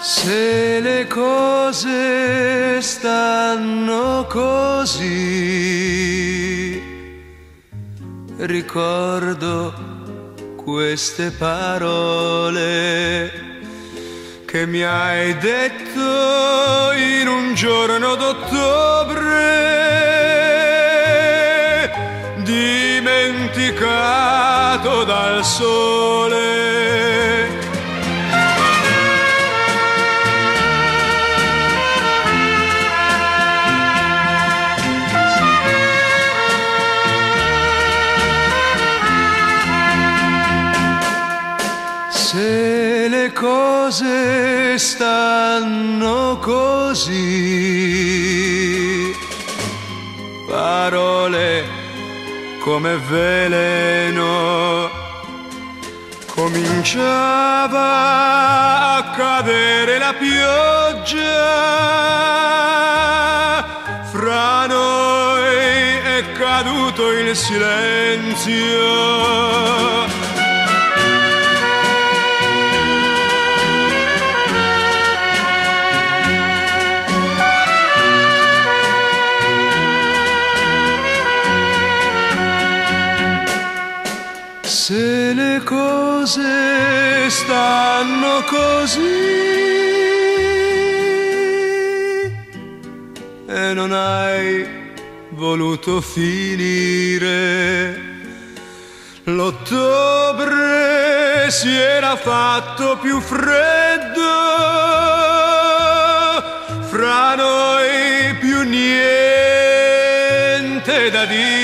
Se le cose stanno così, ricordo queste parole che mi hai detto in un giorno d'ottobre, dimenticato dal sole. Se le cose stanno così, parole come veleno, cominciava a cadere la pioggia, fra noi è caduto il silenzio. Se le cose stanno così e non hai voluto finire, l'ottobre si era fatto più freddo, fra noi più niente da dire.